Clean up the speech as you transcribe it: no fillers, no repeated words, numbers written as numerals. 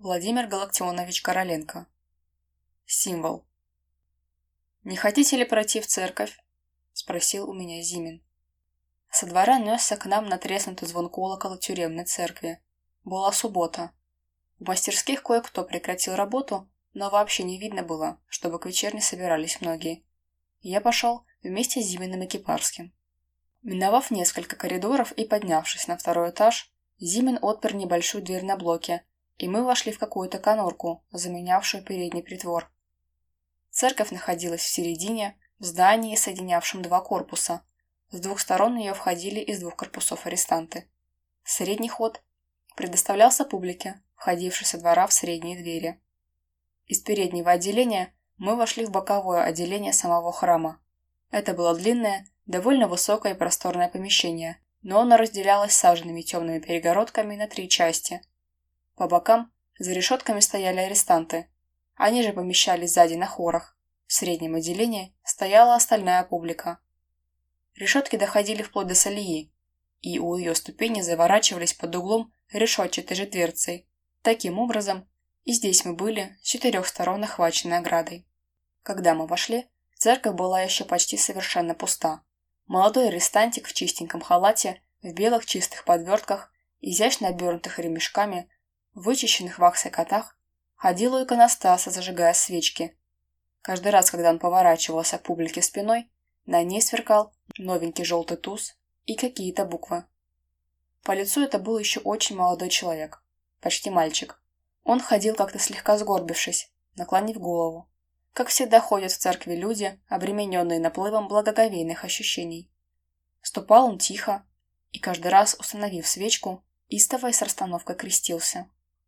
Владимир Галактионович Короленко. Символ. «Не хотите ли пройти в церковь?» – спросил у меня Зимин. Со двора несся к нам натреснутый звон колокола тюремной церкви. Была суббота. В мастерских кое-кто прекратил работу, но вообще не видно было, чтобы к вечерне собирались многие. Я пошел вместе с Зиминым и Кипарским. Миновав несколько коридоров и поднявшись на второй этаж, Зимин отпер небольшую дверь на блоке, и мы вошли в какую-то конурку, заменявшую передний притвор. Церковь находилась в середине, в здании, соединявшем два корпуса. С двух сторон ее входили из двух корпусов арестанты. Средний ход предоставлялся публике, входившей со двора в средние двери. Из переднего отделения мы вошли в боковое отделение самого храма. Это было длинное, довольно высокое и просторное помещение, но оно разделялось саженными темными перегородками на три части. По бокам за решетками стояли арестанты. Они же помещались сзади на хорах. В среднем отделении стояла остальная публика. Решетки доходили вплоть до солии, и у ее ступеней заворачивались под углом решетчатой же дверцей. Таким образом, и здесь мы были с четырех сторон охвачены оградой. Когда мы вошли, церковь была еще почти совершенно пуста. Молодой арестантик в чистеньком халате, в белых чистых подвертках, изящно обернутых ремешками, в вычищенных ваксой котах, ходил у иконостаса, зажигая свечки. Каждый раз, когда он поворачивался к публике спиной, на ней сверкал новенький желтый туз и какие-то буквы. По лицу это был еще очень молодой человек, почти мальчик. Он ходил как-то слегка сгорбившись, наклонив голову. Как всегда ходят в церкви люди, обремененные наплывом благоговейных ощущений. Ступал он тихо и, каждый раз установив свечку, истово и с расстановкой крестился.